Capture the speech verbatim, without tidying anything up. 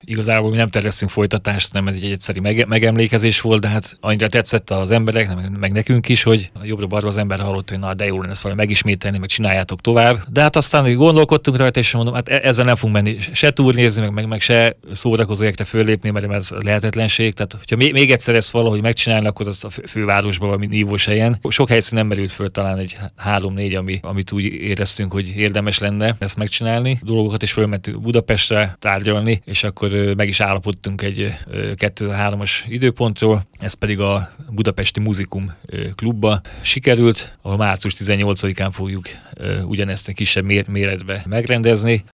igazából mi nem terveztünk folytatást, nem ez egy egyszerű mege- megemlékezés volt, de hát annyira tetszett az emberek, meg nekünk is, hogy jobbra-balra az ember hallott, hogy na de jó lenne szóval megismételni, meg csináljátok tovább. De hát aztán gondolkodtunk rajta, és mondom, hát ezzel nem fogunk menni, se turnézni, meg, meg, meg se szórakozó érte föllépni, mert ez lehetetlenség. Tehát, hogyha még, még egyszer ezt valahogy megcsinálni, akkor az a fővárosban valami nívós helyen. Sok helyszín nem merült föl, talán egy három-négy, ami, amit úgy éreztünk, hogy érdemes lenne ezt megcsinálni. Dolgokat is fölmentünk Budapestre tárgyalni, és akkor meg is állapodtunk egy kétezer-hármas időpontról, ez pedig a Budapesti Muzikum klubba sikerült, ahol március tizennyolcadikán fogjuk ugyanezt egy kisebb méretbe megrendezni.